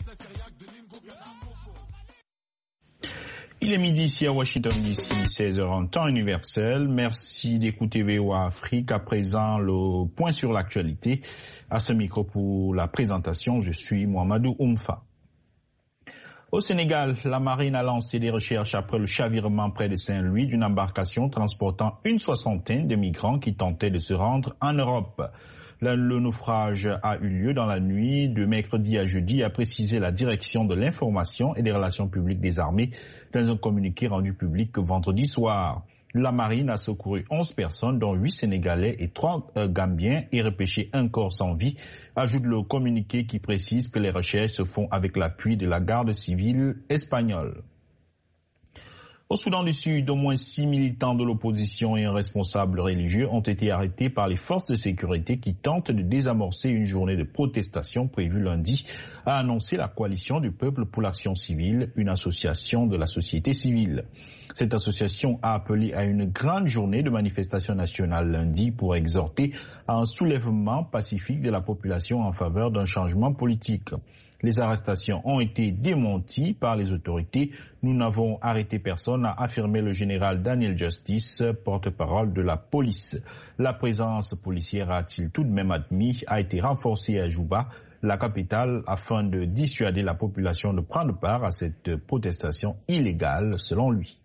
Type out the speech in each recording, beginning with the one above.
Il est midi ici à Washington DC, 16h en temps universel. Merci d'écouter VOA Afrique. À présent, le point sur l'actualité. À ce micro pour la présentation, je suis Mohamedou Oumfa. Au Sénégal, la marine a lancé des recherches après le chavirement près de Saint-Louis d'une embarcation transportant une soixantaine de migrants qui tentaient de se rendre en Europe. Le naufrage a eu lieu dans la nuit de mercredi à jeudi, a précisé la direction de l'information et des relations publiques des armées dans un communiqué rendu public vendredi soir. La marine a secouru 11 personnes, dont 8 Sénégalais et 3 Gambiens, et repêché un corps sans vie, ajoute le communiqué qui précise que les recherches se font avec l'appui de la garde civile espagnole. Au Soudan du Sud, au moins 6 militants de l'opposition et un responsable religieux ont été arrêtés par les forces de sécurité qui tentent de désamorcer une journée de protestation prévue lundi, a annoncé la Coalition du Peuple pour l'Action Civile, une association de la société civile. Cette association a appelé à une grande journée de manifestation nationale lundi pour exhorter à un soulèvement pacifique de la population en faveur d'un changement politique. Les arrestations ont été démenties par les autorités. Nous n'avons arrêté personne, a affirmé le général Daniel Justice, porte-parole de la police. La présence policière, a-t-il tout de même admis, a été renforcée à Juba, la capitale, afin de dissuader la population de prendre part à cette protestation illégale, selon lui.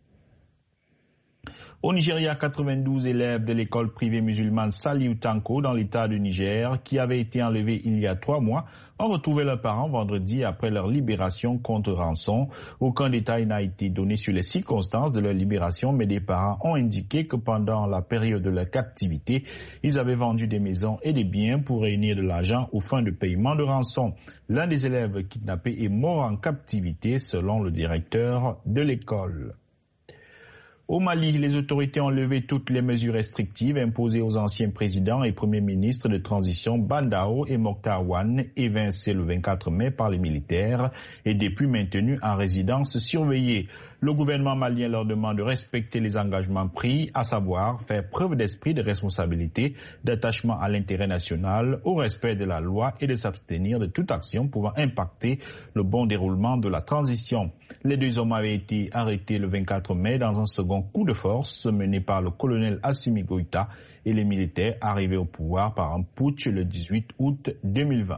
Au Nigeria, 92 élèves de l'école privée musulmane Saliu Tanko dans l'état du Niger, qui avaient été enlevés il y a 3 mois, ont retrouvé leurs parents vendredi après leur libération contre rançon. Aucun détail n'a été donné sur les circonstances de leur libération, mais des parents ont indiqué que pendant la période de leur captivité, ils avaient vendu des maisons et des biens pour réunir de l'argent aux fins de paiement de rançon. L'un des élèves kidnappés est mort en captivité, selon le directeur de l'école. Au Mali, les autorités ont levé toutes les mesures restrictives imposées aux anciens présidents et premiers ministres de transition Bandao et Mokhtar Wane, évincés le 24 mai par les militaires et depuis maintenus en résidence surveillée. Le gouvernement malien leur demande de respecter les engagements pris, à savoir faire preuve d'esprit de responsabilité, d'attachement à l'intérêt national, au respect de la loi et de s'abstenir de toute action pouvant impacter le bon déroulement de la transition. Les 2 hommes avaient été arrêtés le 24 mai dans un second coup de force mené par le colonel Assimi Goïta et les militaires arrivés au pouvoir par un putsch le 18 août 2020.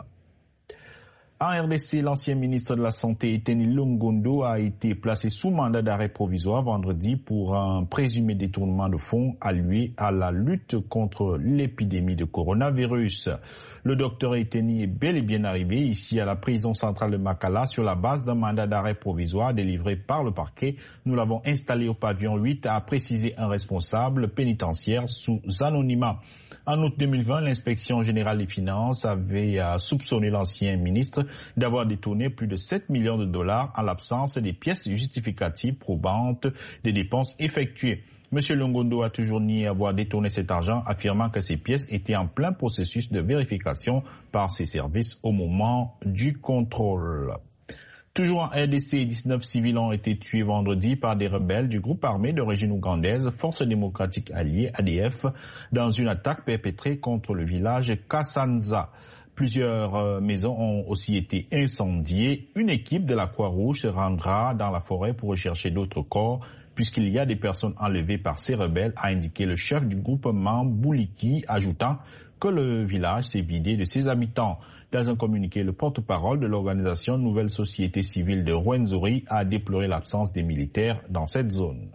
En RDC, l'ancien ministre de la Santé, Teni Longondo, a été placé sous mandat d'arrêt provisoire vendredi pour un présumé détournement de fonds alloué à la lutte contre l'épidémie de coronavirus. Le docteur Eteni est bel et bien arrivé ici à la prison centrale de Makala sur la base d'un mandat d'arrêt provisoire délivré par le parquet. Nous l'avons installé au pavillon 8, a précisé un responsable pénitentiaire sous anonymat. En août 2020, l'inspection générale des finances avait soupçonné l'ancien ministre d'avoir détourné plus de 7 millions de dollars en l'absence des pièces justificatives probantes des dépenses effectuées. M. Longondo a toujours nié avoir détourné cet argent, affirmant que ces pièces étaient en plein processus de vérification par ses services au moment du contrôle. Toujours en RDC, 19 civils ont été tués vendredi par des rebelles du groupe armé d'origine ougandaise, Force démocratique alliée, ADF, dans une attaque perpétrée contre le village Kassanza. Plusieurs maisons ont aussi été incendiées. Une équipe de la Croix-Rouge se rendra dans la forêt pour rechercher d'autres corps, puisqu'il y a des personnes enlevées par ces rebelles, a indiqué le chef du groupement Bouliki, ajoutant que le village s'est vidé de ses habitants. Dans un communiqué, le porte-parole de l'organisation Nouvelle Société Civile de Rwenzori a déploré l'absence des militaires dans cette zone.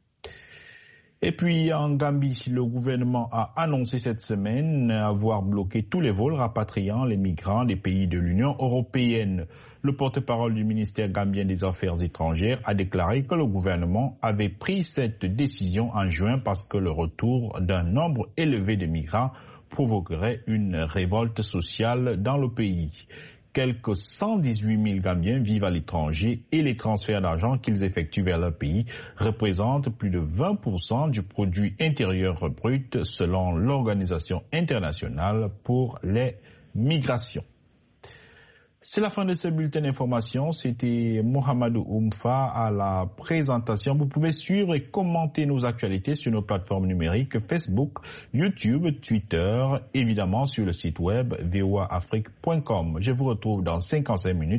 Et puis en Gambie, le gouvernement a annoncé cette semaine avoir bloqué tous les vols rapatriant les migrants des pays de l'Union européenne. Le porte-parole du ministère gambien des Affaires étrangères a déclaré que le gouvernement avait pris cette décision en juin parce que le retour d'un nombre élevé de migrants provoquerait une révolte sociale dans le pays. Quelques 118 000 Gambiens vivent à l'étranger et les transferts d'argent qu'ils effectuent vers leur pays représentent plus de 20% du produit intérieur brut selon l'Organisation internationale pour les migrations. C'est la fin de ce bulletin d'information. C'était Mohamedou Oumfa à la présentation. Vous pouvez suivre et commenter nos actualités sur nos plateformes numériques Facebook, YouTube, Twitter, évidemment sur le site web voaafrique.com. Je vous retrouve dans 55 minutes.